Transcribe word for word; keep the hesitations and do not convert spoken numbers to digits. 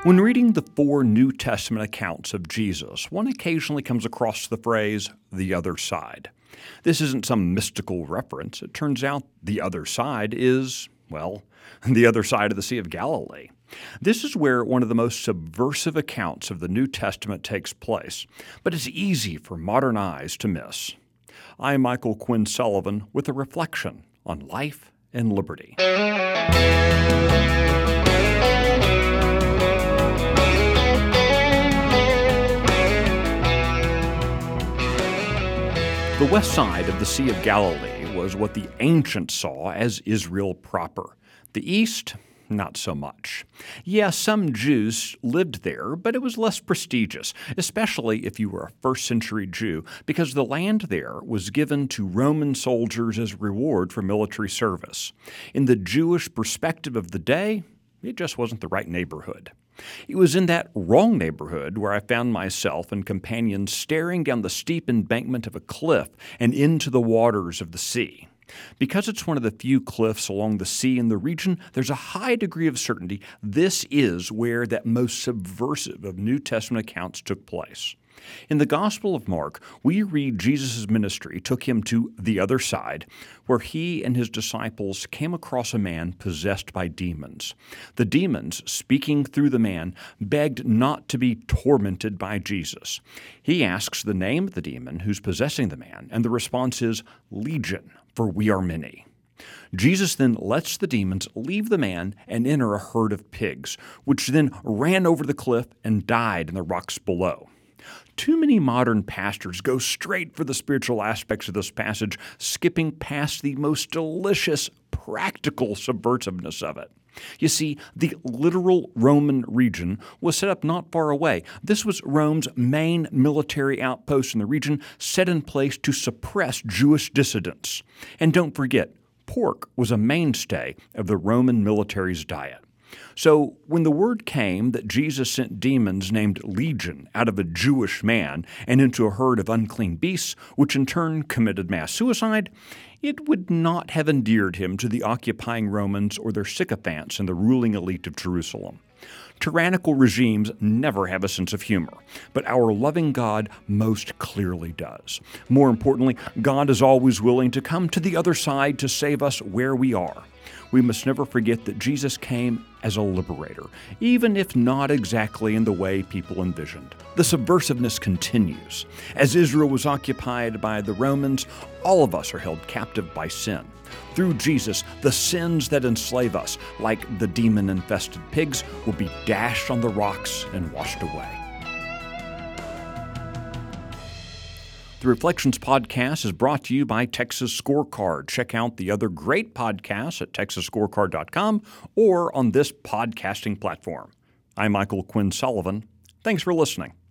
When reading the four New Testament accounts of Jesus, one occasionally comes across the phrase, the other side. This isn't some mystical reference. It turns out the other side is, well, the other side of the Sea of Galilee. This is where one of the most subversive accounts of the New Testament takes place, but it's easy for modern eyes to miss. I'm Michael Quinn Sullivan with a reflection on life and liberty. The west side of the Sea of Galilee was what the ancients saw as Israel proper. The east, not so much. Yeah, some Jews lived there, but it was less prestigious, especially if you were a first century Jew, because the land there was given to Roman soldiers as reward for military service. In the Jewish perspective of the day, it just wasn't the right neighborhood. It was in that wrong neighborhood where I found myself and companions staring down the steep embankment of a cliff and into the waters of the sea. Because it's one of the few cliffs along the sea in the region, there's a high degree of certainty this is where that most subversive of New Testament accounts took place. In the Gospel of Mark, we read Jesus' ministry took him to the other side, where he and his disciples came across a man possessed by demons. The demons, speaking through the man, begged not to be tormented by Jesus. He asks the name of the demon who's possessing the man, and the response is, Legion, for we are many. Jesus then lets the demons leave the man and enter a herd of pigs, which then ran over the cliff and died in the rocks below. Too many modern pastors go straight for the spiritual aspects of this passage, skipping past the most delicious, practical subversiveness of it. You see, the literal Roman region was set up not far away. This was Rome's main military outpost in the region, set in place to suppress Jewish dissidents. And don't forget, pork was a mainstay of the Roman military's diet. So when the word came that Jesus sent demons named Legion out of a Jewish man and into a herd of unclean beasts, which in turn committed mass suicide, it would not have endeared him to the occupying Romans or their sycophants in the ruling elite of Jerusalem. Tyrannical regimes never have a sense of humor, but our loving God most clearly does. More importantly, God is always willing to come to the other side to save us where we are. We must never forget that Jesus came as a liberator, even if not exactly in the way people envisioned. The subversiveness continues. As Israel was occupied by the Romans, all of us are held captive by sin. Through Jesus, the sins that enslave us, like the demon-infested pigs, will be dashed on the rocks and washed away. The Reflections Podcast is brought to you by Texas Scorecard. Check out the other great podcasts at texas scorecard dot com or on this podcasting platform. I'm Michael Quinn Sullivan. Thanks for listening.